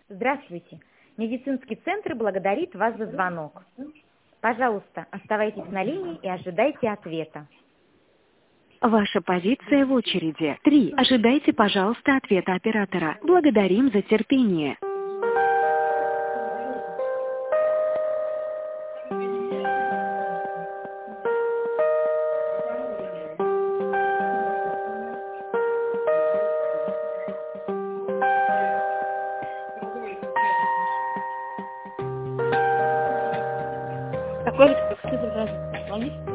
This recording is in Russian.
Здравствуйте. Медицинский центр благодарит вас за звонок. Пожалуйста, оставайтесь на линии и ожидайте ответа. Ваша позиция в очереди. 3. Ожидайте, пожалуйста, ответа оператора. Благодарим за терпение. Какой центр?